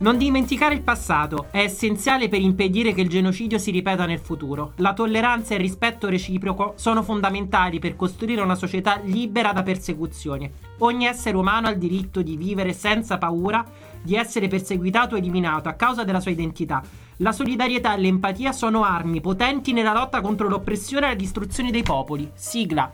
Non dimenticare il passato è essenziale per impedire che il genocidio si ripeta nel futuro. La tolleranza e il rispetto reciproco sono fondamentali per costruire una società libera da persecuzioni. Ogni essere umano ha il diritto di vivere senza paura di essere perseguitato o eliminato a causa della sua identità. La solidarietà e l'empatia sono armi potenti nella lotta contro l'oppressione e la distruzione dei popoli. Sigla.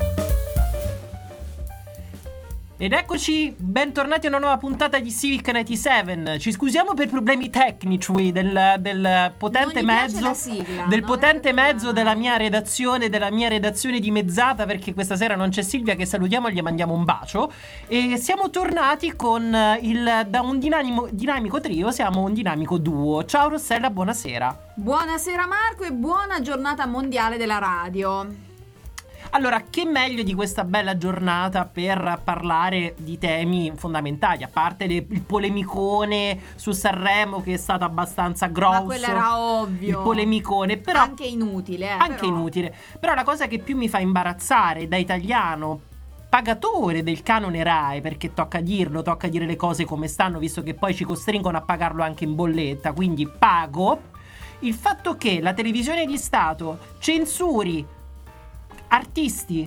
Ed eccoci, bentornati a una nuova puntata di Civic 97. Ci scusiamo per problemi tecnici del potente mezzo sigla, del potente mezzo della mia redazione di mezzata, perché questa sera non c'è Silvia, che salutiamo e gli mandiamo un bacio. E siamo tornati con da un dinamico trio, siamo un dinamico duo. Ciao Rossella, buonasera. Buonasera Marco e buona giornata mondiale della radio. Allora, che meglio di questa bella giornata per parlare di temi fondamentali, a parte il polemicone su Sanremo, che è stato abbastanza grosso. Ma quello era ovvio. Il polemicone, però anche inutile, anche inutile. Però la cosa che più mi fa imbarazzare da italiano pagatore del canone Rai, perché tocca dire le cose come stanno, visto che poi ci costringono a pagarlo anche in bolletta, quindi pago, il fatto che la televisione di Stato censuri artisti,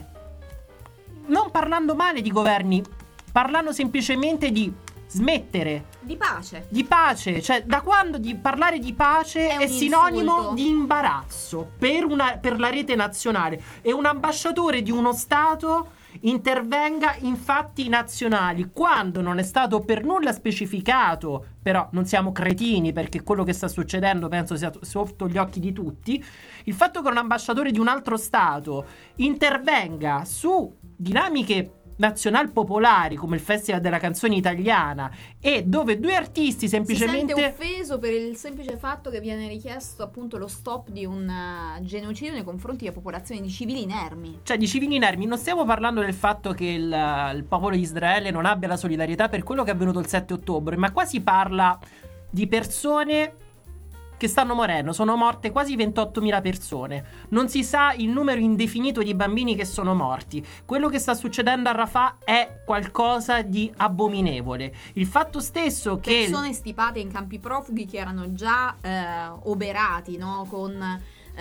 non parlando male di governi, parlando semplicemente di smettere. Di pace. Cioè, da quando di parlare di pace è sinonimo insulto. di imbarazzo per la rete nazionale. E un ambasciatore di uno Stato intervenga in fatti nazionali quando non è stato per nulla specificato. Però non siamo cretini, perché quello che sta succedendo penso sia sotto gli occhi di tutti. Il fatto che un ambasciatore di un altro Stato intervenga su dinamiche nazional popolari come il Festival della Canzone Italiana, e dove due artisti semplicemente si sente offeso per il semplice fatto che viene richiesto appunto lo stop di un genocidio nei confronti della popolazione di civili inermi. Cioè, di civili inermi. Non stiamo parlando del fatto che il popolo di Israele non abbia la solidarietà per quello che è avvenuto il 7 ottobre, ma qua si parla di persone che stanno morendo. Sono morte quasi 28.000 persone. Non si sa il numero indefinito di bambini che sono morti. Quello che sta succedendo a Rafah è qualcosa di abominevole. Il fatto stesso che persone stipate in campi profughi che erano già oberati, no? Con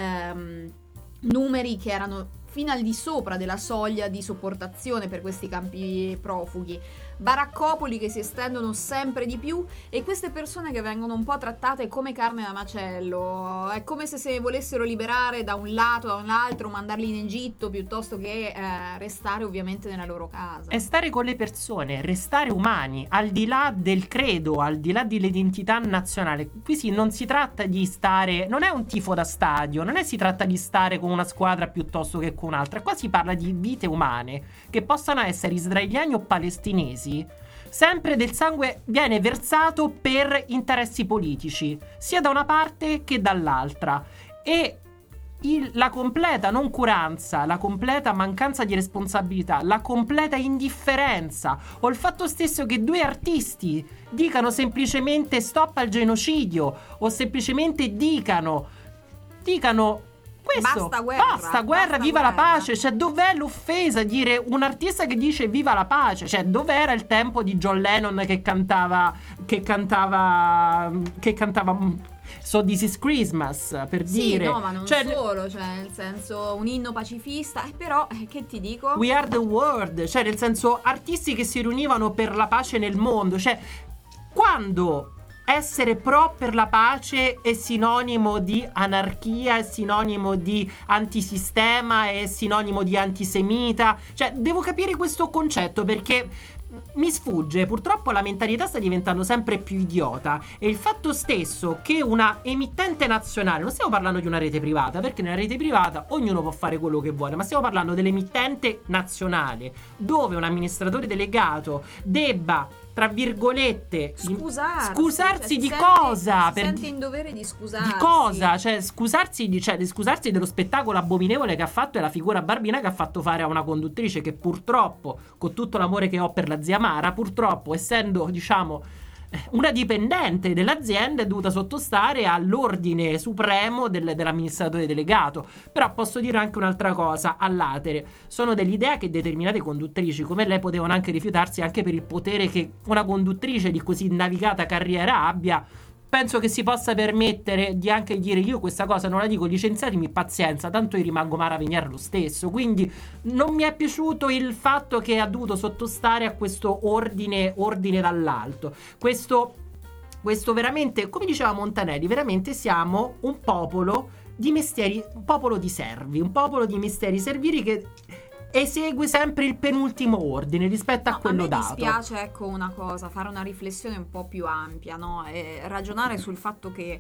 numeri che erano fino al di sopra della soglia di sopportazione per questi campi profughi, baraccopoli che si estendono sempre di più, e queste persone che vengono un po' trattate come carne da macello. È come se volessero liberare da un lato, da un altro, mandarli in Egitto piuttosto che restare ovviamente nella loro casa. È stare con le persone, restare umani, al di là del credo, al di là dell'identità nazionale. Qui non si tratta di stare, non è un tifo da stadio, non si tratta di stare con una squadra piuttosto che con un'altra. Qua si parla di vite umane, che possano essere israeliani o palestinesi. Sempre del sangue viene versato per interessi politici, sia da una parte che dall'altra, e la completa noncuranza, la completa mancanza di responsabilità, la completa indifferenza, o il fatto stesso che due artisti dicano semplicemente stop al genocidio, o semplicemente dicano questo, basta guerra, viva la pace. Cioè, dov'è l'offesa dire un artista che dice viva la pace? Cioè, dov'era il tempo di John Lennon che cantava So This Is Christmas, per dire. Sì, no, ma non solo, cioè nel senso un inno pacifista, però che ti dico? We Are The World, cioè nel senso artisti che si riunivano per la pace nel mondo. Cioè, quando essere pro per la pace è sinonimo di anarchia, è sinonimo di antisistema, è sinonimo di antisemita. Cioè, devo capire questo concetto, perché mi sfugge. Purtroppo la mentalità sta diventando sempre più idiota, e il fatto stesso che una emittente nazionale, non stiamo parlando di una rete privata, perché nella rete privata ognuno può fare quello che vuole, ma stiamo parlando dell'emittente nazionale, dove un amministratore delegato debba, tra virgolette, scusarsi di cosa? Si sente in dovere di scusarsi. Di cosa? Cioè, scusarsi dello spettacolo abominevole che ha fatto, e la figura barbina che ha fatto fare a una conduttrice che purtroppo, con tutto l'amore che ho per la zia Mara, purtroppo, essendo, diciamo, una dipendente dell'azienda è dovuta sottostare all'ordine supremo dell'amministratore delegato. Però posso dire anche un'altra cosa all'atere: sono dell'idea che determinate conduttrici come lei potevano anche rifiutarsi, anche per il potere che una conduttrice di così navigata carriera abbia. Penso che si possa permettere di anche dire: io questa cosa non la dico, licenziatemi, pazienza, tanto io rimango Mara Venier lo stesso. Quindi non mi è piaciuto il fatto che ha dovuto sottostare a questo ordine dall'alto. Questo veramente, come diceva Montanelli, veramente siamo un popolo di mestieri, un popolo di servi, un popolo di mestieri servili che esegue sempre il penultimo ordine rispetto a quello dato. A me dispiace, ecco, una cosa, fare una riflessione un po' più ampia, no? E ragionare sul fatto che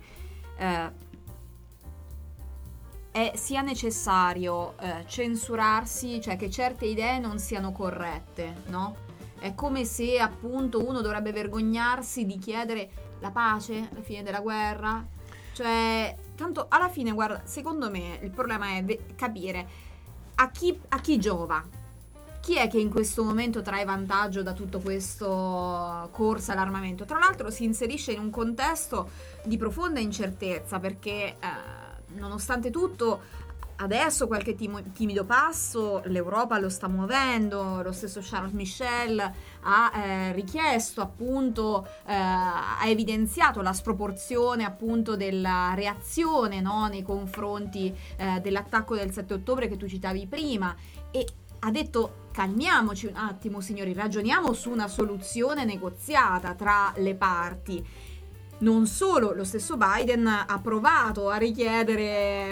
sia necessario censurarsi, cioè che certe idee non siano corrette, no? È come se appunto uno dovrebbe vergognarsi di chiedere la pace, la fine della guerra. Cioè, tanto alla fine, guarda, secondo me il problema è capire a chi giova. Chi è che in questo momento trae vantaggio da tutto questo corsa all'armamento? Tra l'altro si inserisce in un contesto di profonda incertezza, perché nonostante tutto adesso qualche timido passo l'Europa lo sta muovendo. Lo stesso Charles Michel ha richiesto appunto, ha evidenziato la sproporzione appunto della reazione, no, nei confronti dell'attacco del 7 ottobre che tu citavi prima, e ha detto: calmiamoci un attimo signori, ragioniamo su una soluzione negoziata tra le parti. Non solo, lo stesso Biden ha provato a richiedere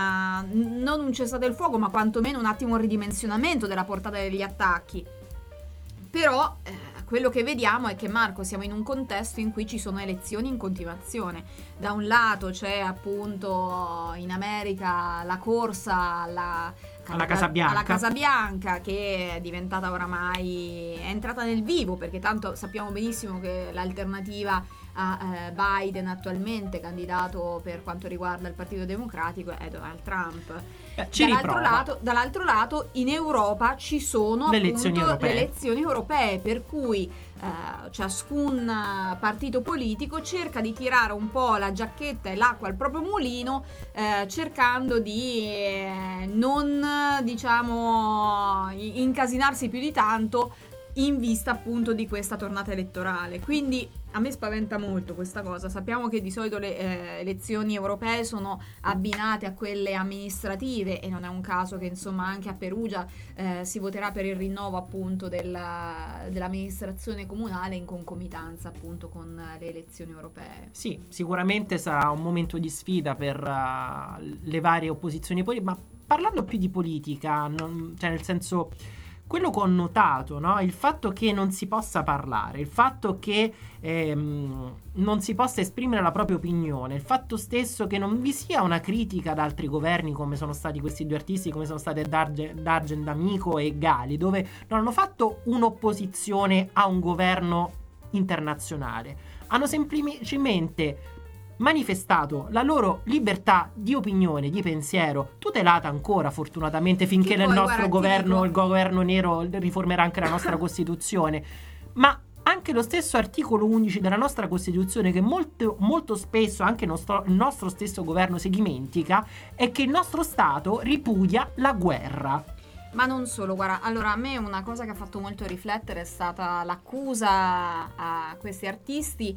non un cessate il fuoco, ma quantomeno un attimo un ridimensionamento della portata degli attacchi. Però quello che vediamo è che, Marco, siamo in un contesto in cui ci sono elezioni in continuazione. Da un lato c'è appunto in America la corsa alla Casa Bianca, che è diventata oramai, è entrata nel vivo, perché tanto sappiamo benissimo che l'alternativa a Biden, attualmente candidato per quanto riguarda il Partito Democratico, è Donald Trump. Dall'altro lato in Europa ci sono le elezioni europee, per cui ciascun partito politico cerca di tirare un po' la giacchetta e l'acqua al proprio mulino, cercando di non, diciamo, incasinarsi più di tanto in vista appunto di questa tornata elettorale. Quindi a me spaventa molto questa cosa. Sappiamo che di solito le elezioni europee sono abbinate a quelle amministrative, e non è un caso che insomma anche a Perugia si voterà per il rinnovo appunto dell'amministrazione comunale in concomitanza appunto con le elezioni europee. Sì, sicuramente sarà un momento di sfida per le varie opposizioni politiche, ma parlando più di politica, cioè nel senso, quello che ho notato, no? Il fatto che non si possa parlare, il fatto che non si possa esprimere la propria opinione, il fatto stesso che non vi sia una critica ad altri governi, come sono stati questi due artisti, come sono state D'Argent D'Amico e Gali, dove non hanno fatto un'opposizione a un governo internazionale, hanno semplicemente manifestato la loro libertà di opinione, di pensiero, tutelata ancora fortunatamente finché nel nostro governo, il governo nero, riformerà anche la nostra Costituzione. Ma anche lo stesso articolo 11 della nostra Costituzione, che molto, molto spesso anche il nostro stesso governo si dimentica, è che il nostro Stato ripudia la guerra. Ma non solo, guarda, allora a me una cosa che ha fatto molto riflettere è stata l'accusa a questi artisti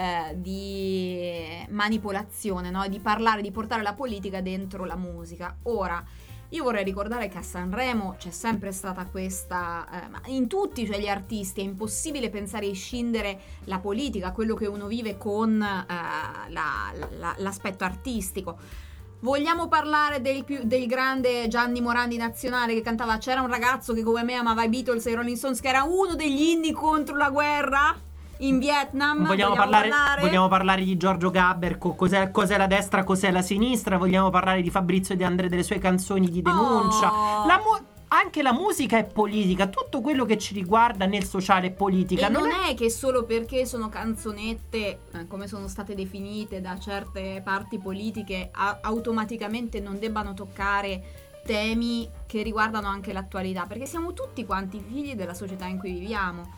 di manipolazione, no? Di parlare, di portare la politica dentro la musica. Ora, io vorrei ricordare che a Sanremo c'è sempre stata questa, in tutti, cioè gli artisti, è impossibile pensare di scindere la politica, quello che uno vive con l'aspetto artistico. Vogliamo parlare del grande Gianni Morandi nazionale che cantava "C'era un ragazzo che come me amava i Beatles e i Rolling Stones", che era uno degli inni contro la guerra in Vietnam? Vogliamo parlare di Giorgio Gaber, cos'è la destra, cos'è la sinistra? Vogliamo parlare di Fabrizio De André, delle sue canzoni di denuncia? Anche la musica è politica, tutto quello che ci riguarda nel sociale è politica. E non è che solo perché sono canzonette, come sono state definite da certe parti politiche, automaticamente non debbano toccare temi che riguardano anche l'attualità, perché siamo tutti quanti figli della società in cui viviamo.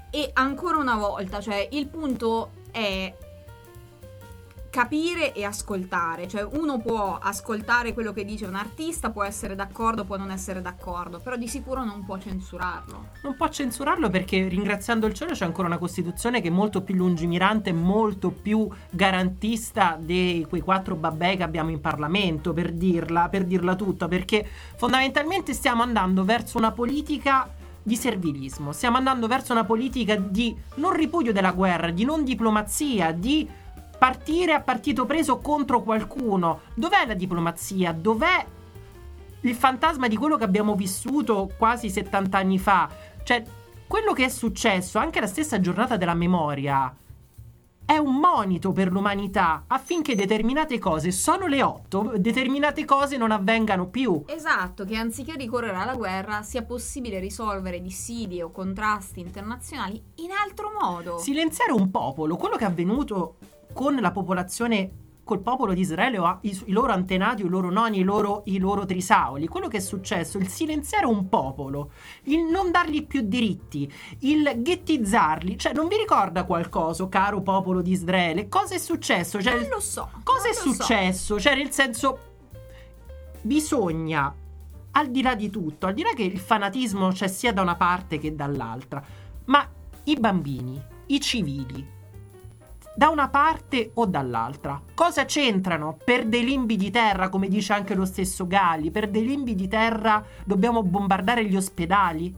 E ancora una volta, cioè il punto è capire e ascoltare, cioè uno può ascoltare quello che dice un artista, può essere d'accordo, può non essere d'accordo, però di sicuro non può censurarlo. Non può censurarlo perché, ringraziando il cielo, c'è ancora una Costituzione che è molto più lungimirante, molto più garantista di quei 4 babbè che abbiamo in Parlamento, per dirla tutta, perché fondamentalmente stiamo andando verso una politica di servilismo, stiamo andando verso una politica di non ripudio della guerra, di non diplomazia, di partire a partito preso contro qualcuno. Dov'è la diplomazia? Dov'è il fantasma di quello che abbiamo vissuto quasi 70 anni fa? Cioè, quello che è successo, anche la stessa giornata della memoria, è un monito per l'umanità affinché determinate cose, sono le 8, determinate cose non avvengano più. Esatto, che anziché ricorrere alla guerra sia possibile risolvere dissidi o contrasti internazionali in altro modo. Silenziare un popolo, quello che è avvenuto con la popolazione, col popolo di Israele, o i loro antenati, i loro nonni, i loro trisauli, quello che è successo, il silenziare un popolo, il non dargli più diritti, il ghettizzarli, cioè non vi ricorda qualcosa, caro popolo di Israele? Cosa è successo? Cioè, non lo so. Cosa è successo? Cioè, nel senso, bisogna, al di là di tutto, al di là che il fanatismo c'è sia da una parte che dall'altra, ma i bambini, i civili, da una parte o dall'altra, cosa c'entrano? Per dei limbi di terra, come dice anche lo stesso Gali, per dei limbi di terra dobbiamo bombardare gli ospedali?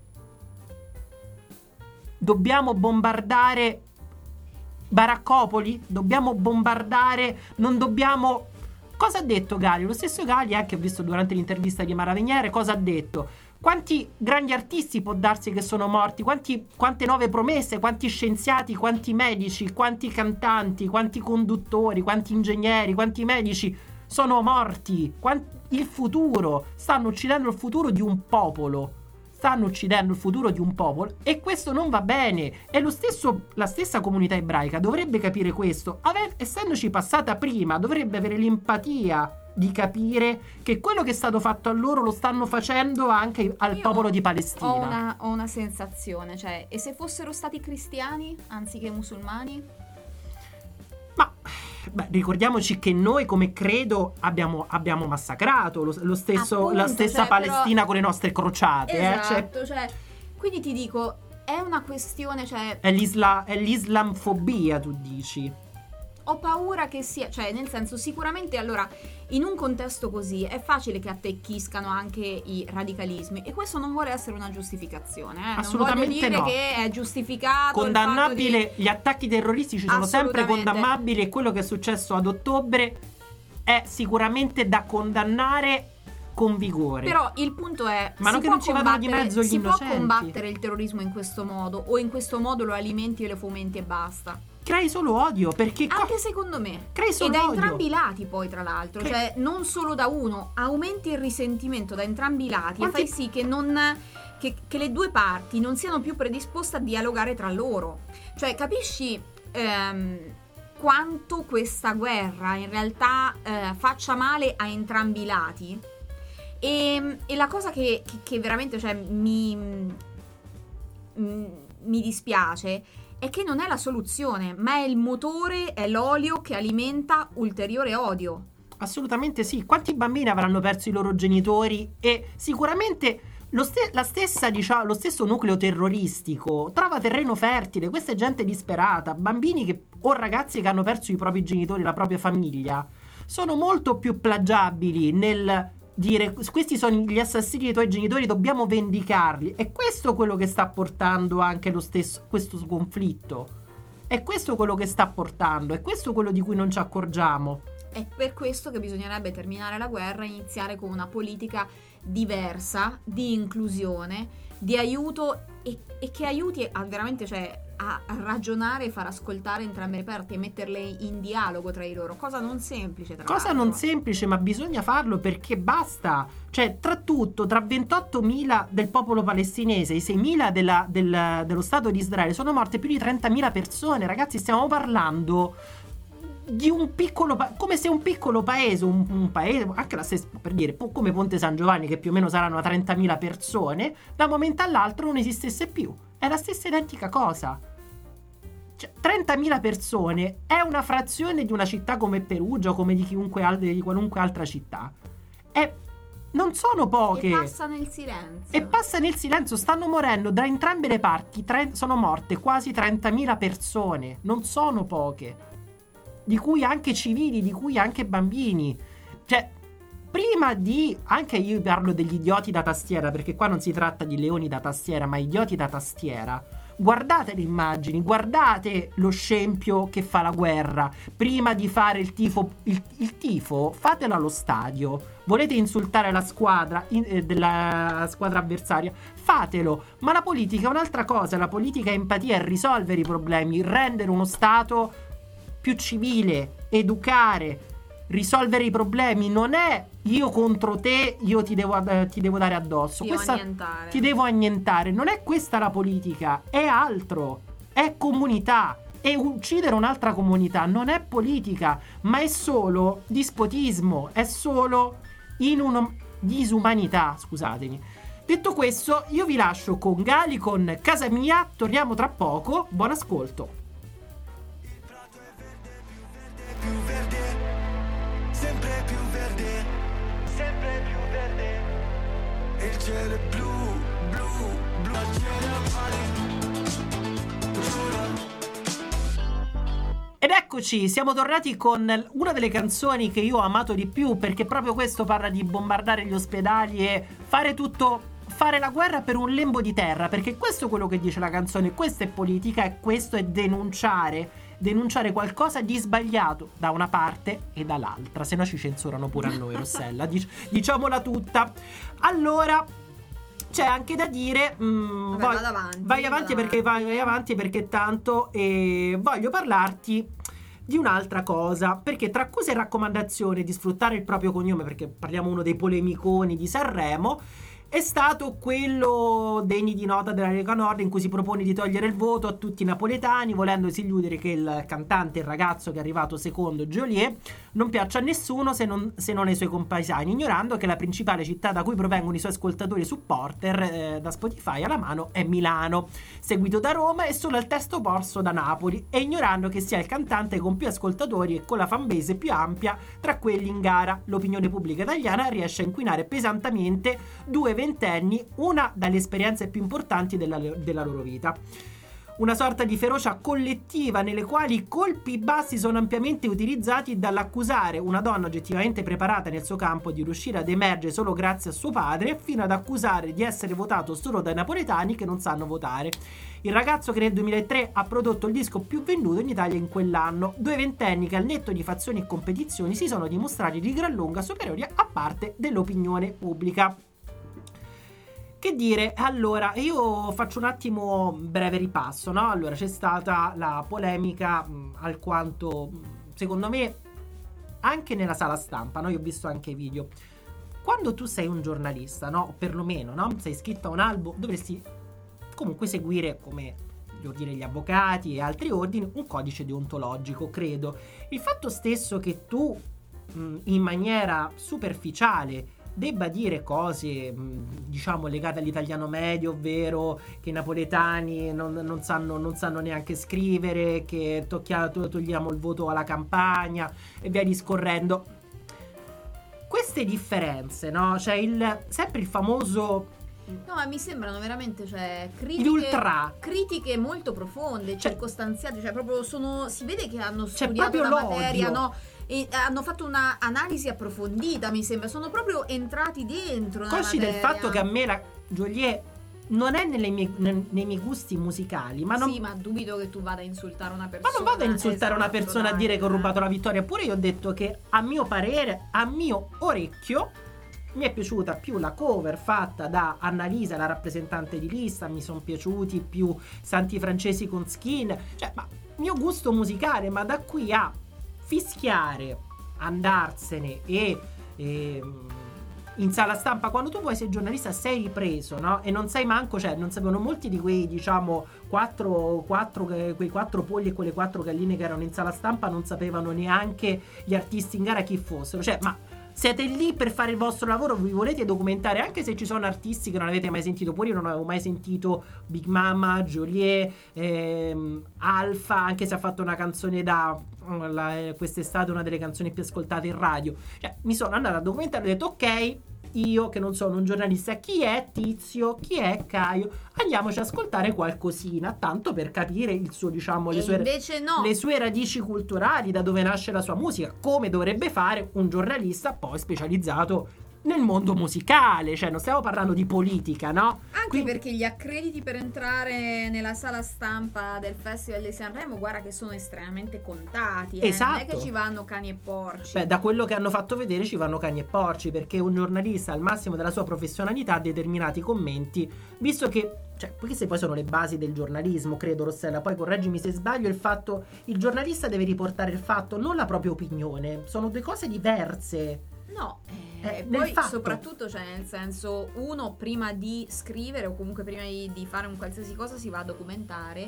Dobbiamo bombardare baraccopoli? Dobbiamo bombardare... Non dobbiamo... Cosa ha detto Gali? Lo stesso Gali, anche ho visto durante l'intervista di Mara Veniere, cosa ha detto? Quanti grandi artisti può darsi che sono morti? Quante nuove promesse? Quanti scienziati? Quanti medici? Quanti cantanti? Quanti conduttori? Quanti ingegneri? Quanti medici sono morti? Il futuro. Stanno uccidendo il futuro di un popolo. Stanno uccidendo il futuro di un popolo. E questo non va bene. E la stessa comunità ebraica dovrebbe capire questo. Essendoci passata prima, dovrebbe avere l'empatia di capire che quello che è stato fatto a loro lo stanno facendo anche al popolo di Palestina. Ho una sensazione, cioè, e se fossero stati cristiani anziché musulmani? Ma ricordiamoci che noi come credo abbiamo massacrato lo stesso, appunto, la stessa cioè, Palestina però, con le nostre crociate. Esatto, cioè, quindi ti dico, è una questione, cioè... È l'islamfobia, tu dici? Ho paura che sia, cioè nel senso, sicuramente allora in un contesto così è facile che attecchiscano anche i radicalismi, e questo non vuole essere una giustificazione, Assolutamente non voglio dire no. Che è giustificato, condannabile, gli attacchi terroristici sono sempre condannabili, e quello che è successo ad ottobre è sicuramente da condannare con vigore. Però il punto è, ma non che non ci vadano di mezzo gli innocenti. Si può combattere il terrorismo in questo modo, o in questo modo lo alimenti e lo fomenti e basta? Crei solo odio, perché anche secondo me crei solo e da odio. entrambi i lati, poi tra l'altro, cioè non solo da uno, aumenti il risentimento da entrambi i lati e fai sì che che le due parti non siano più predisposte a dialogare tra loro. Cioè capisci quanto questa guerra in realtà faccia male a entrambi i lati? E la cosa che veramente, cioè, mi dispiace è che non è la soluzione, ma è il motore, è l'olio che alimenta ulteriore odio. Assolutamente sì. Quanti bambini avranno perso i loro genitori? E sicuramente lo stesso nucleo terroristico trova terreno fertile. Questa è gente disperata. Bambini o ragazzi che hanno perso i propri genitori, la propria famiglia, sono molto più plagiabili nel dire: questi sono gli assassini dei tuoi genitori, dobbiamo vendicarli. E questo è quello che sta portando anche questo conflitto. È questo quello che sta portando, è questo quello di cui non ci accorgiamo. È per questo che bisognerebbe terminare la guerra e iniziare con una politica diversa, di inclusione, di aiuto e che aiuti a veramente, cioè, a ragionare e far ascoltare entrambe le parti e metterle in dialogo tra di loro, cosa non semplice tra l'altro. Non semplice, ma bisogna farlo, perché basta, cioè tra 28.000 del popolo palestinese e 6.000 dello Stato di Israele sono morte più di 30.000 persone, ragazzi. Stiamo parlando di un piccolo come se un piccolo paese, un paese, anche la stessa, per dire, come Ponte San Giovanni, che più o meno saranno 30.000 persone, da un momento all'altro non esistesse più. È la stessa identica cosa. Cioè, 30.000 persone è una frazione di una città come Perugia o come di qualunque altra città. Non sono poche. E passa nel silenzio. Stanno morendo da entrambe le parti. Sono morte quasi 30.000 persone. Non sono poche. Di cui anche civili, di cui anche bambini. Cioè, prima di... Anche io parlo degli idioti da tastiera, perché qua non si tratta di leoni da tastiera, ma idioti da tastiera. Guardate le immagini, guardate lo scempio che fa la guerra. Prima di fare il tifo, fatelo allo stadio. Volete insultare la squadra della squadra avversaria? Fatelo. Ma la politica è un'altra cosa. La politica è empatia, è risolvere i problemi, rendere uno Stato più civile, educare, risolvere i problemi. Non è io contro te, io ti devo dare addosso. Ti devo annientare. Non è questa la politica, è altro. È comunità. E uccidere un'altra comunità non è politica, ma è solo dispotismo, è solo disumanità, scusatemi. Detto questo, io vi lascio con Gali, con Casa Mia. Torniamo tra poco. Buon ascolto. Più verde, sempre più verde, sempre più verde. E il cielo è blu, blu, blu. Al cielo Ed eccoci, siamo tornati con una delle canzoni che io ho amato di più, perché proprio questo parla di bombardare gli ospedali e fare la guerra per un lembo di terra, perché questo è quello che dice la canzone. Questa è politica e questo è denunciare qualcosa di sbagliato da una parte e dall'altra, se no ci censurano pure a noi, Rossella. Diciamola tutta. Allora, c'è anche da dire vai avanti perché tanto voglio parlarti di un'altra cosa, perché tra accuse e raccomandazione di sfruttare il proprio cognome, perché parliamo uno dei polemiconi di Sanremo, è stato quello degni di nota della Lega Nord, in cui si propone di togliere il voto a tutti i napoletani, volendosi illudere che il cantante, il ragazzo che è arrivato secondo, Geolier, non piaccia a nessuno se non ai suoi compaesani, ignorando che la principale città da cui provengono i suoi ascoltatori e supporter, da Spotify alla mano, è Milano, seguito da Roma e solo al testo opposto da Napoli, e ignorando che sia il cantante con più ascoltatori e con la fanbase più ampia tra quelli in gara. L'opinione pubblica italiana riesce a inquinare pesantemente due ventenni, una dalle esperienze più importanti della loro vita. Una sorta di ferocia collettiva nelle quali i colpi bassi sono ampiamente utilizzati, dall'accusare una donna oggettivamente preparata nel suo campo di riuscire ad emergere solo grazie a suo padre, fino ad accusare di essere votato solo dai napoletani che non sanno votare. Il ragazzo che nel 2003 ha prodotto il disco più venduto in Italia in quell'anno. Due ventenni che al netto di fazioni e competizioni si sono dimostrati di gran lunga superiori a parte dell'opinione pubblica. Che dire, allora, io faccio un attimo breve ripasso, no? Allora, c'è stata la polemica alquanto, secondo me, anche nella sala stampa, no? Io ho visto anche i video. Quando tu sei un giornalista, no? O perlomeno, no? Sei iscritto a un albo, dovresti comunque seguire, come gli ordini degli avvocati e altri ordini, un codice deontologico, credo. Il fatto stesso che tu, in maniera superficiale, debba dire cose, diciamo, legate all'italiano medio, ovvero che i napoletani non sanno neanche scrivere, che togliamo il voto alla campagna e via discorrendo. Queste differenze, no? Cioè sempre il famoso... No, ma mi sembrano veramente, cioè, critiche molto profonde, circostanziate, cioè proprio si vede che hanno studiato la materia, no? E hanno fatto una analisi approfondita, mi sembra, sono proprio entrati dentro nella consci del fatto che a me la Geolier non è nei miei gusti musicali, ma non... Sì, ma dubito che tu vada a insultare una persona. Ma non vado a insultare una persona, a dire che ho rubato la vittoria. Pure io ho detto che, a mio parere, a mio orecchio, mi è piaciuta più la cover fatta da Annalisa, la rappresentante di lista. Mi sono piaciuti più Santi Francesi con Skin. Cioè, ma mio gusto musicale, ma da qui a fischiare, andarsene e in sala stampa, quando tu poi sei giornalista sei ripreso, no? E non sai manco, cioè non sapevano molti di quei, diciamo, quei 4 polli e quelle 4 galline che erano in sala stampa, non sapevano neanche gli artisti in gara chi fossero. Cioè, ma siete lì per fare il vostro lavoro, vi volete documentare, anche se ci sono artisti che non avete mai sentito. Pure io non avevo mai sentito Big Mama, Joliet, Alfa, anche se ha fatto una canzone quest'estate, una delle canzoni più ascoltate in radio. Cioè, mi sono andata a documentare e ho detto ok, io che non sono un giornalista, chi è Tizio, chi è Caio, andiamoci ad ascoltare qualcosina, tanto per capire il suo, diciamo, le sue radici culturali, da dove nasce la sua musica, come dovrebbe fare un giornalista poi specializzato nel mondo musicale. Cioè non stiamo parlando di politica, no? Anche perché gli accrediti per entrare nella sala stampa del Festival di Sanremo, guarda che sono estremamente contati, Esatto. Non è che ci vanno cani e porci. Beh, da quello che hanno fatto vedere ci vanno cani e porci, perché un giornalista al massimo della sua professionalità ha determinati commenti, visto che, cioè, queste poi sono le basi del giornalismo, credo, Rossella, poi correggimi se sbaglio, il giornalista deve riportare il fatto, non la propria opinione, sono due cose diverse. No, nel poi fatto. soprattutto, cioè, nel senso, uno prima di scrivere o comunque prima di fare un qualsiasi cosa si va a documentare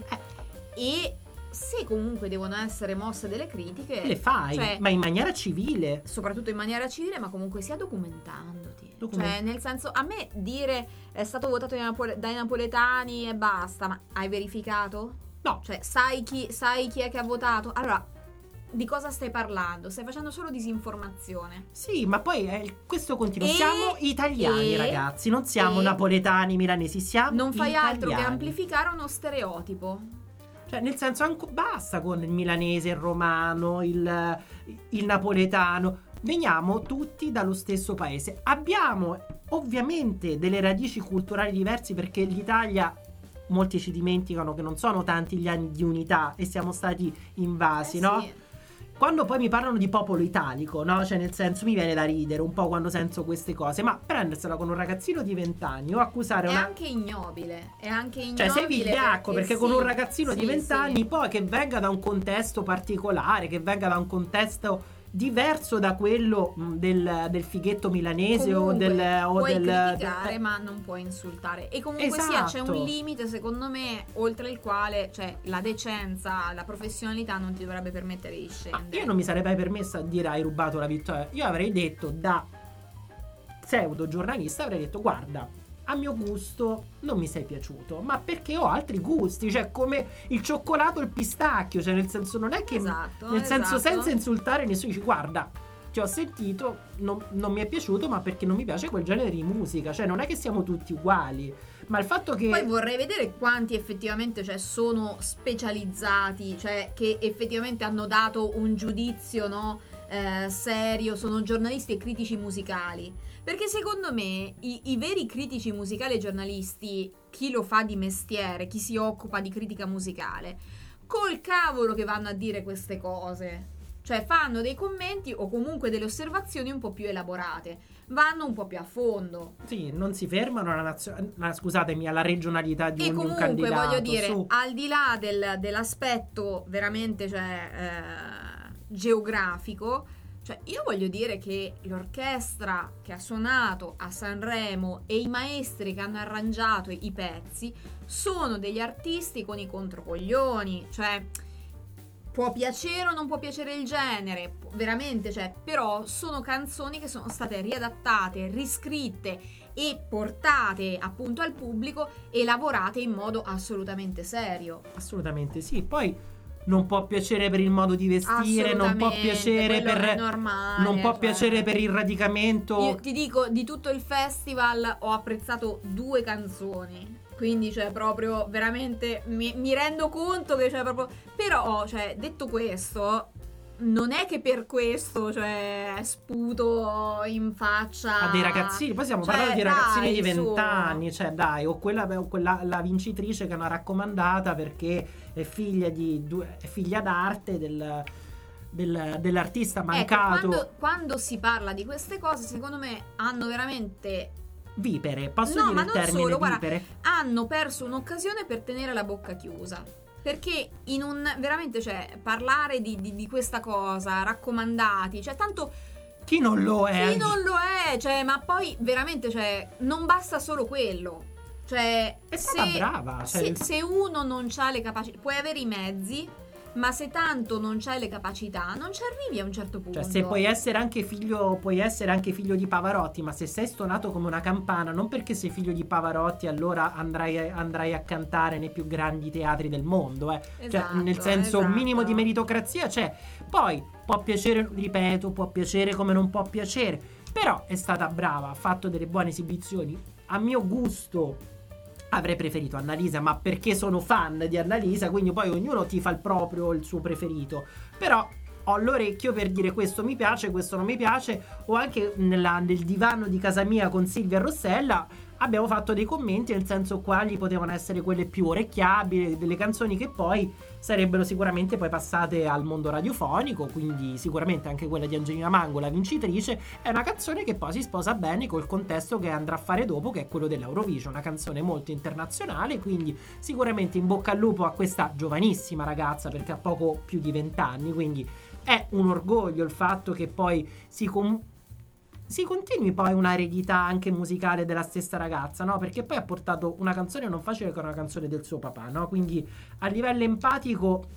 e se comunque devono essere mosse delle critiche Le fai, cioè, ma in maniera civile. soprattutto in maniera civile, ma comunque sia documentandoti. Cioè, nel senso, a me dire è stato votato dai napoletani e basta, ma hai verificato? No. Cioè, sai chi è che ha votato? Allora, di cosa stai parlando? Stai facendo solo disinformazione. Sì, ma poi questo continua. Siamo italiani, ragazzi, non siamo napoletani, milanesi, siamo non fai italiani. altro che amplificare uno stereotipo. Cioè, nel senso, basta con il milanese, il romano, il napoletano. Veniamo tutti dallo stesso paese. Abbiamo ovviamente delle radici culturali diverse, perché l'Italia, molti ci dimenticano che non sono tanti gli anni di unità e siamo stati invasi, no? Sì. Quando poi mi parlano di popolo italico, no? Cioè, nel senso, mi viene da ridere un po' quando sento queste cose, ma prendersela con un ragazzino di 20 anni o accusare È una... anche ignobile. Cioè, sei vigliacco perché con un ragazzino di 20 anni, sì. poi che venga da un contesto particolare, che venga da un contesto diverso da quello del fighetto milanese. Comunque, puoi del criticare, ma non puoi insultare. E comunque sia, c'è un Esatto. limite, secondo me, oltre il quale, cioè, la decenza, la professionalità non ti dovrebbe permettere di scendere. Io non mi sarei mai permessa di dire hai rubato la vittoria. Io avrei detto, da pseudo giornalista, avrei detto guarda, a mio gusto non mi sei piaciuto, ma perché ho altri gusti, cioè come il cioccolato, il pistacchio, cioè nel senso non è che senso, senza insultare nessuno, dici guarda, ti ho sentito, non mi è piaciuto, ma perché non mi piace quel genere di musica, cioè non è che siamo tutti uguali, ma il fatto che... Poi vorrei vedere quanti effettivamente, cioè, sono specializzati, cioè che effettivamente hanno dato un giudizio, no, serio, sono giornalisti e critici musicali. Perché secondo me i veri critici musicali e giornalisti, chi lo fa di mestiere, chi si occupa di critica musicale, col cavolo che vanno a dire queste cose. Cioè fanno dei commenti o comunque delle osservazioni un po' più elaborate, vanno un po' più a fondo. Sì, non si fermano scusatemi, alla regionalità di ogni candidato. E comunque voglio dire, al di là dell'aspetto veramente, cioè, geografico, cioè io voglio dire che l'orchestra che ha suonato a Sanremo e i maestri che hanno arrangiato i pezzi sono degli artisti con i controcoglioni, cioè può piacere o non può piacere il genere, veramente, cioè, però sono canzoni che sono state riadattate, riscritte e portate appunto al pubblico e lavorate in modo assolutamente serio. Assolutamente sì, poi non può piacere per il modo di vestire, non può piacere piacere per il radicamento. Io ti dico, di tutto il festival ho apprezzato 2 canzoni. Quindi, cioè, proprio veramente mi rendo conto che, cioè, proprio. Però, cioè, detto questo, non è che per questo, cioè, sputo in faccia a dei ragazzini. Poi stiamo parlando di ragazzini di 20 anni, cioè dai, o quella la vincitrice che è una raccomandata perché è figlia d'arte dell'artista mancato. Ecco, quando si parla di queste cose, secondo me hanno veramente vipere, posso dire il termine solo, vipere? Guarda, hanno perso un'occasione per tenere la bocca chiusa. Perché veramente, cioè, parlare di questa cosa, raccomandati, cioè, tanto Chi non lo è? Chi non lo è? Cioè, ma poi veramente, cioè, non basta solo quello. Cioè, È stata brava. Cioè, se uno non ha le capacità, puoi avere i mezzi, ma se tanto non c'hai le capacità, non ci arrivi a un certo punto. Cioè, se puoi essere anche figlio di Pavarotti, ma se sei stonato come una campana, non perché sei figlio di Pavarotti allora andrai a cantare nei più grandi teatri del mondo, Esatto, cioè, nel senso, un minimo di meritocrazia c'è. Poi può piacere, ripeto, può piacere come non può piacere, però è stata brava, ha fatto delle buone esibizioni. A mio gusto avrei preferito Annalisa, ma perché sono fan di Annalisa, quindi poi ognuno ti fa il suo preferito. Però ho l'orecchio per dire questo mi piace, questo non mi piace. O anche nel divano di casa mia con Silvia e Rossella abbiamo fatto dei commenti, nel senso quali potevano essere quelle più orecchiabili, delle canzoni che poi sarebbero sicuramente poi passate al mondo radiofonico, quindi sicuramente anche quella di Angelina Mango, la vincitrice, è una canzone che poi si sposa bene col contesto che andrà a fare dopo, che è quello dell'Eurovision, una canzone molto internazionale, quindi sicuramente in bocca al lupo a questa giovanissima ragazza, perché ha poco più di 20 anni, quindi è un orgoglio il fatto che poi si continui poi una eredità anche musicale della stessa ragazza, no? Perché poi ha portato una canzone non facile che è una canzone del suo papà, no? Quindi a livello empatico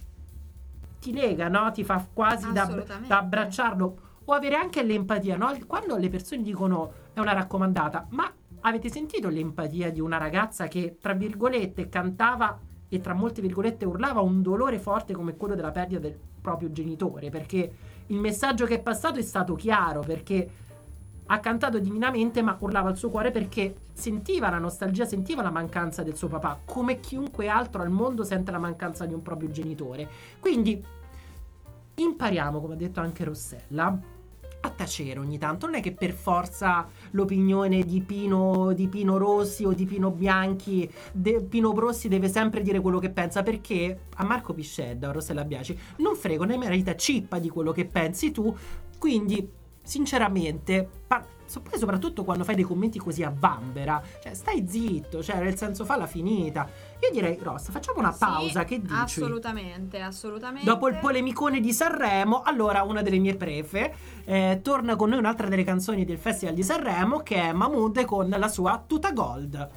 ti lega, no? Ti fa quasi da abbracciarlo, o avere anche l'empatia, no? Quando le persone dicono è una raccomandata, ma avete sentito l'empatia di una ragazza che tra virgolette cantava e tra molte virgolette urlava un dolore forte come quello della perdita del proprio genitore, perché il messaggio che è passato è stato chiaro, perché ha cantato divinamente ma urlava il suo cuore perché sentiva la nostalgia, sentiva la mancanza del suo papà, come chiunque altro al mondo sente la mancanza di un proprio genitore. Quindi impariamo, come ha detto anche Rossella, a tacere ogni tanto. Non è che per forza l'opinione di Pino Rossi o di Pino Bianchi, Pino Rossi deve sempre dire quello che pensa, perché a Marco Piscedda o Rossella Biaci non frego né merita cippa di quello che pensi tu. Quindi sinceramente, poi soprattutto quando fai dei commenti così a vanvera, cioè stai zitto, cioè nel senso falla finita. Io direi, Ross, facciamo una pausa, che dici? Assolutamente. Dopo il polemicone di Sanremo, allora una delle mie prefe torna con noi un'altra delle canzoni del Festival di Sanremo, che è Mahmood con la sua Tuta Gold.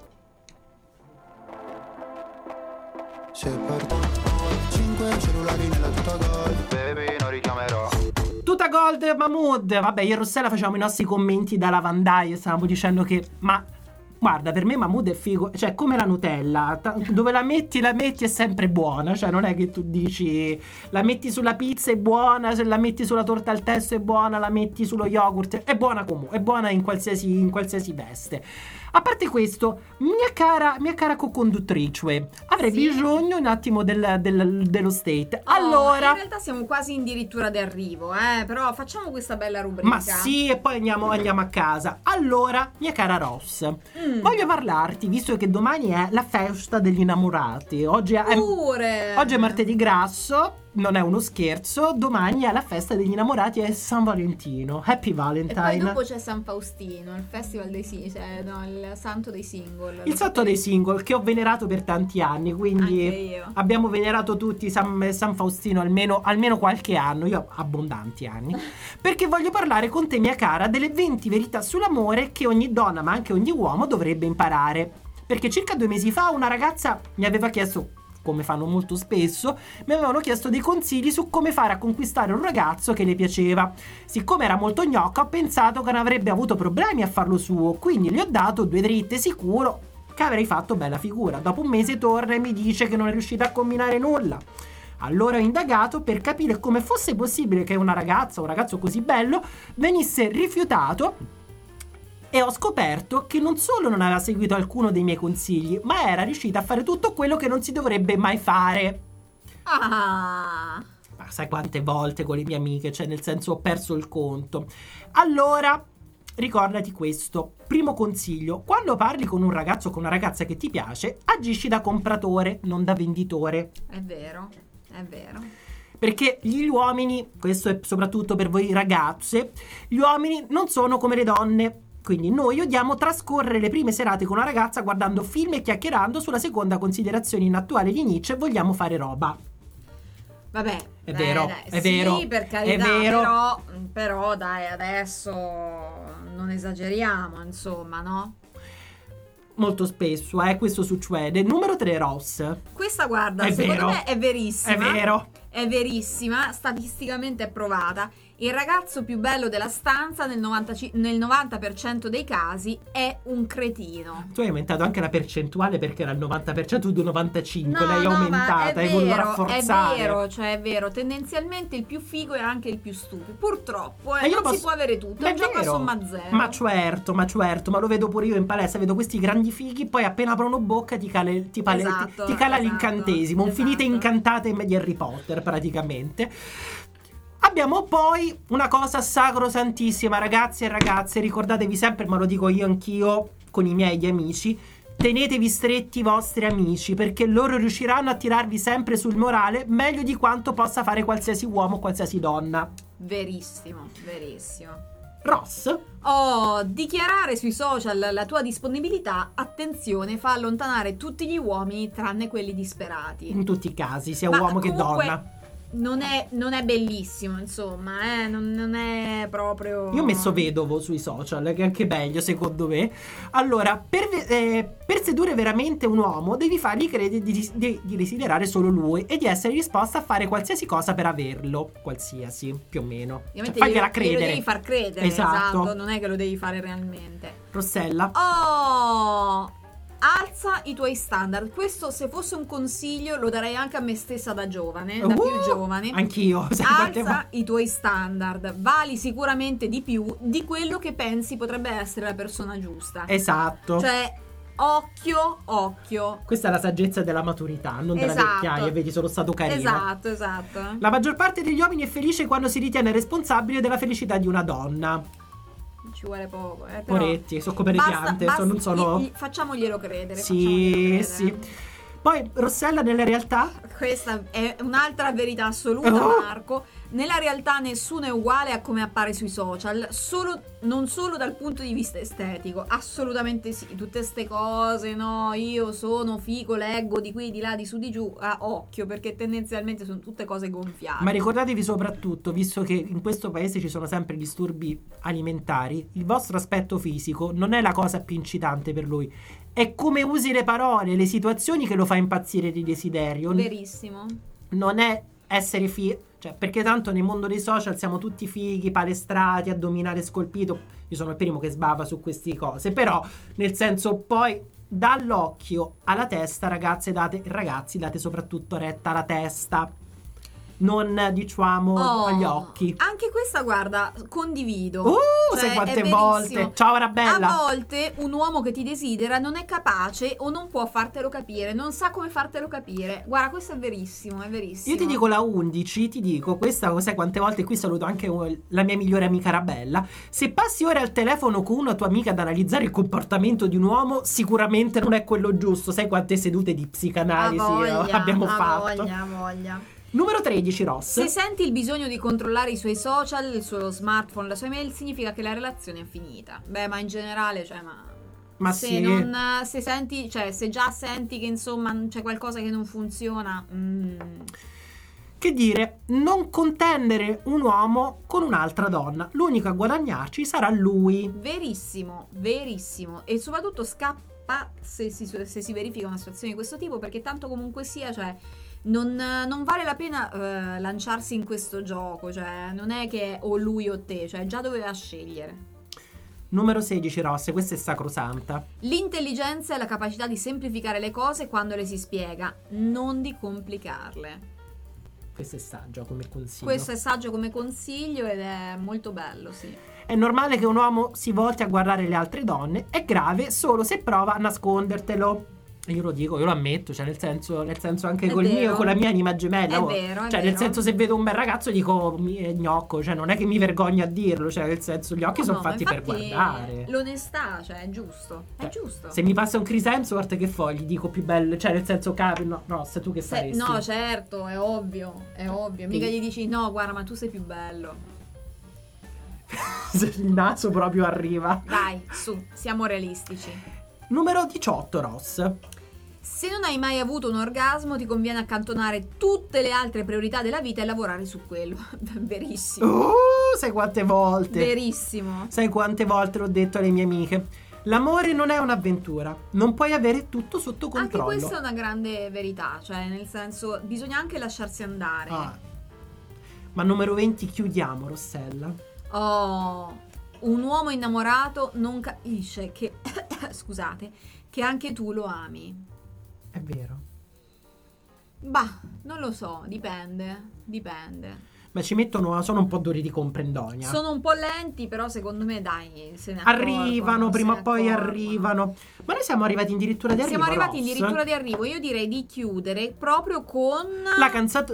Se perdo 5 cellulari nella Tuta Gold, baby, non richiamerò. Tuta Gold, Mahmood. Vabbè, io e Rossella facevamo i nostri commenti da lavandaie, stavamo dicendo che, ma guarda, per me Mahmood è figo, cioè come la Nutella, dove la metti è sempre buona, cioè non è che tu dici la metti sulla pizza è buona, se la metti sulla torta al testo è buona, la metti sullo yogurt è buona comunque, è buona in qualsiasi veste. A parte questo, mia cara co-conduttrice, avrei bisogno un attimo dello state. Allora, in realtà siamo quasi addirittura d'arrivo, però facciamo questa bella rubrica. Ma sì, e poi andiamo a casa. Allora, mia cara Ross, voglio parlarti, visto che domani è la festa degli innamorati. Oggi è martedì grasso. Non è uno scherzo, domani è la festa degli innamorati, è San Valentino. Happy Valentine. E poi dopo c'è San Faustino, il festival dei il santo dei single. Il santo dei single, che ho venerato per tanti anni, quindi abbiamo venerato tutti San Faustino almeno qualche anno, io abbondanti anni. Perché voglio parlare con te, mia cara, delle 20 verità sull'amore che ogni donna, ma anche ogni uomo, dovrebbe imparare. Perché circa 2 mesi fa una ragazza mi aveva chiesto, come fanno molto spesso, mi avevano chiesto dei consigli su come fare a conquistare un ragazzo che le piaceva. Siccome era molto gnocca, ho pensato che non avrebbe avuto problemi a farlo suo, quindi gli ho dato 2 dritte, sicuro che avrei fatto bella figura. Dopo un mese torna e mi dice che non è riuscita a combinare nulla. Allora ho indagato per capire come fosse possibile che una ragazza o un ragazzo così bello venisse rifiutato, e ho scoperto che non solo non aveva seguito alcuno dei miei consigli, ma era riuscita a fare tutto quello che non si dovrebbe mai fare. Ma sai quante volte con le mie amiche, cioè nel senso ho perso il conto. Allora, ricordati questo. Primo consiglio: quando parli con un ragazzo o con una ragazza che ti piace, agisci da compratore, non da venditore. È vero. Perché gli uomini, questo è soprattutto per voi ragazze, gli uomini non sono come le donne. Quindi noi odiamo trascorrere le prime serate con una ragazza guardando film e chiacchierando. Sulla seconda considerazione inattuale di Nietzsche, vogliamo fare roba. Vabbè, È vero, dai, è sì, vero, per è carità, vero. però dai, adesso non esageriamo, insomma, no? Molto spesso, questo succede. Numero 3, Ross. Questa, guarda, È secondo vero. me è verissima. È vero. È verissima, statisticamente è provata. Il ragazzo più bello della stanza nel 90% dei casi è un cretino. Tu hai aumentato anche la percentuale perché era il 90% del 95%, No, l'hai no, ma aumentata, hai voluto rafforzare. è vero, tendenzialmente il più figo è anche il più stupido. Purtroppo, Ma io non posso- si può avere tutto, Ma è un gioco a vero. somma zero. Ma certo, ma lo vedo pure io in palestra, vedo questi grandi fighi, poi appena aprono bocca ti cala Esatto, ti cala esatto, l'incantesimo, un esatto. finite incantate di Harry Potter praticamente. Abbiamo poi una cosa sacrosantissima, ragazzi e ragazze, ricordatevi sempre, ma lo dico io anch'io con i miei amici, tenetevi stretti i vostri amici, perché loro riusciranno a tirarvi sempre sul morale meglio di quanto possa fare qualsiasi uomo o qualsiasi donna. Verissimo, verissimo. Ross? Dichiarare sui social la tua disponibilità, attenzione, fa allontanare tutti gli uomini tranne quelli disperati. In tutti i casi, sia Ma uomo che comunque donna. Non è bellissimo, insomma, non è proprio... Io ho messo vedovo sui social, che è anche meglio secondo me. Allora, per sedurre veramente un uomo devi fargli credere di desiderare solo lui e di essere disposta a fare qualsiasi cosa per averlo. Qualsiasi, più o meno. Ovviamente Fagliela glielo credere. devi far credere, Esatto. non è che lo devi fare realmente. Rossella? Alza i tuoi standard. Questo, se fosse un consiglio, lo darei anche a me stessa da giovane, da più giovane. Anch'io. sai quante Alza i tuoi standard. Vali sicuramente di più di quello che pensi potrebbe essere la persona giusta. Esatto. Cioè, occhio. Questa è la saggezza della maturità, non della Esatto. vecchiaia. Vedi, sono stato carino. Esatto. La maggior parte degli uomini è felice quando si ritiene responsabile della felicità di una donna. Ci vuole poco, però Poretti, sono come le piante, non sono... Facciamoglielo credere. Sì. Poi Rossella, nella realtà? Questa è un'altra verità assoluta, Marco. Nella realtà nessuno è uguale a come appare sui social, non solo dal punto di vista estetico, assolutamente sì. Tutte ste cose, no, io sono figo, leggo di qui, di là, di su, di giù, a occhio, perché tendenzialmente sono tutte cose gonfiate. Ma ricordatevi soprattutto, visto che in questo paese ci sono sempre disturbi alimentari, il vostro aspetto fisico non è la cosa più incitante per lui. È come usi le parole, le situazioni che lo fa impazzire di desiderio. Verissimo. Non è essere cioè, perché tanto nel mondo dei social siamo tutti fighi, palestrati, addominale scolpito. Io sono il primo che sbava su queste cose. Però, nel senso, poi dall'occhio alla testa, ragazzi, date soprattutto retta alla testa. Non diciamo agli occhi. Anche questa, guarda, condivido. Sai quante è volte. verissimo. Ciao Arabella. A volte un uomo che ti desidera non è capace o non può fartelo capire, non sa come fartelo capire. Guarda, questo è verissimo, è verissimo. Io ti dico la 11, ti dico questa, sai quante volte, qui saluto anche la mia migliore amica Arabella. Se passi ore al telefono con una tua amica ad analizzare il comportamento di un uomo, sicuramente non è quello giusto. Sai quante sedute di psicanalisi abbiamo fatto? Voglia. Numero 13, Ross. Se senti il bisogno di controllare i suoi social, il suo smartphone, la sua email, significa che la relazione è finita. Beh, ma in generale, cioè, Ma se sì. se senti, cioè, se già senti che insomma c'è qualcosa che non funziona, Che dire, non contendere un uomo con un'altra donna. L'unico a guadagnarci sarà lui. verissimo. E soprattutto scappa se si verifica una situazione di questo tipo, perché tanto comunque sia, cioè, non vale la pena lanciarsi in questo gioco, cioè non è che o lui o te, cioè già doveva scegliere. Numero 16, Ross, questa è sacrosanta. L'intelligenza è la capacità di semplificare le cose quando le si spiega, non di complicarle. Questo è saggio come consiglio. Questo è saggio come consiglio ed è molto bello, sì. È normale che un uomo si volti a guardare le altre donne, è grave solo se prova a nascondertelo. E io lo dico, io lo ammetto, cioè nel senso anche È con vero. la mia anima gemella. È vero, è cioè vero. nel senso, se vedo un bel ragazzo dico gnocco, cioè non è che mi vergogno a dirlo, cioè nel senso gli occhi sono No, fatti ma per infatti guardare. l'onestà, cioè è giusto, è giusto. Se mi passa un Chris Hemsworth, che poi gli dico più bello, cioè nel senso no, sei tu che faresti. No, certo, è ovvio. Mica Sì. gli dici no, guarda, ma tu sei più bello. Se il naso proprio arriva. Dai, su, siamo realistici. Numero 18, Ross. Se non hai mai avuto un orgasmo, ti conviene accantonare tutte le altre priorità della vita e lavorare su quello. Verissimo. Sai quante volte? Verissimo. Sai quante volte l'ho detto alle mie amiche? L'amore non è un'avventura, non puoi avere tutto sotto controllo. Anche questa è una grande verità, cioè nel senso bisogna anche lasciarsi andare. Ma numero 20 chiudiamo, Rossella. Un uomo innamorato non capisce che scusate, che anche tu lo ami. È vero. Bah, non lo so, dipende. Ma sono un po' duri di comprendonia. Sono un po' lenti, però secondo me dai, se ne arrivano, prima o poi arrivano. Ma noi siamo arrivati addirittura di arrivo. Siamo arrivati addirittura di arrivo. Io direi di chiudere proprio con la canzata.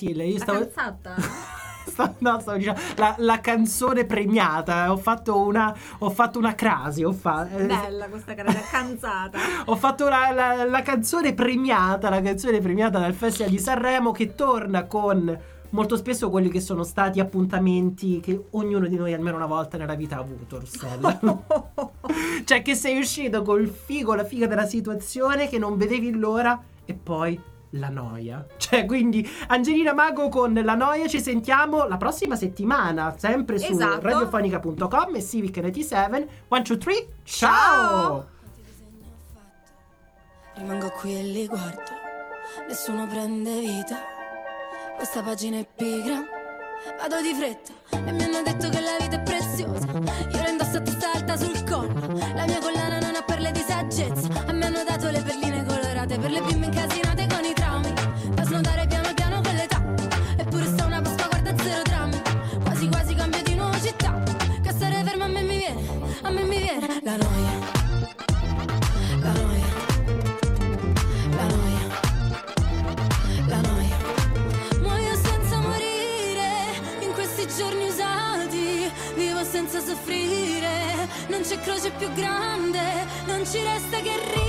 No, stavo dicendo la canzone premiata. Ho fatto una crasi. Bella questa canzata. Ho fatto la canzone premiata. La canzone premiata dal Festival di Sanremo, che torna con molto spesso quelli che sono stati appuntamenti che ognuno di noi almeno una volta nella vita ha avuto, Rossella. Cioè che sei uscito col figo, la figa della situazione, che non vedevi l'ora, e poi la noia. Cioè, quindi Angelina Mago con La Noia. Ci sentiamo la prossima settimana, sempre su radiofonica.com e Civic 97. 1, 2, 3, ciao! Rimango qui e li guardo, nessuno prende vita. Questa pagina è pigra, vado di fretta e mi hanno detto che la vita è preziosa. Io la indosso a testa alta sul collo, la mia collana non ha perle di saggezza. A me hanno dato le perline colorate per le bimbe incasinate con i traumi, per snodare piano piano con l'età. Eppure sta una Pasqua, guarda, zero drammi, quasi quasi cambio di nuova città. Che stare ferma a me mi viene la noia. La noia, la noia, la noia. Muoio senza morire in questi giorni usati, vivo senza soffrire. Non c'è croce più grande, non ci resta che ridere.